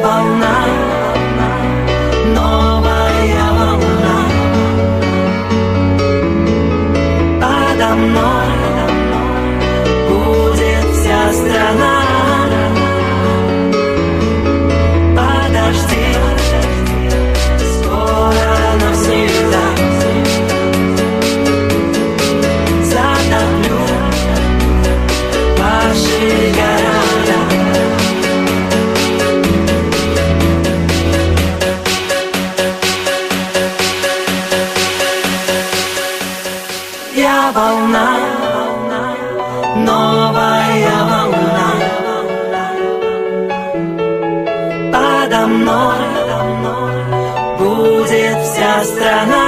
волна, новая волна. Подо мной будет вся страна. Подожди, скоро навсегда затоплю ваши города. Я волна, новая волна. Подо мной будет вся страна.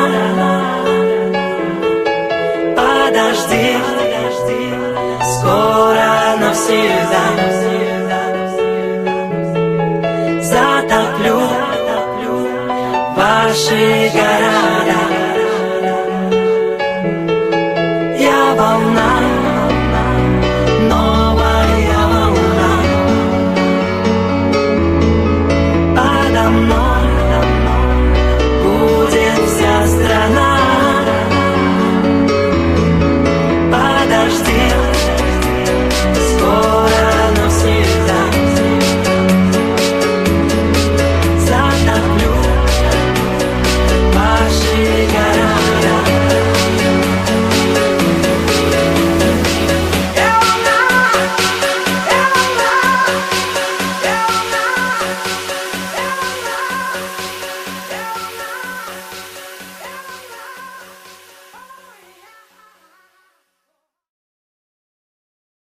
Подожди, скоро навсегда затоплю ваши города.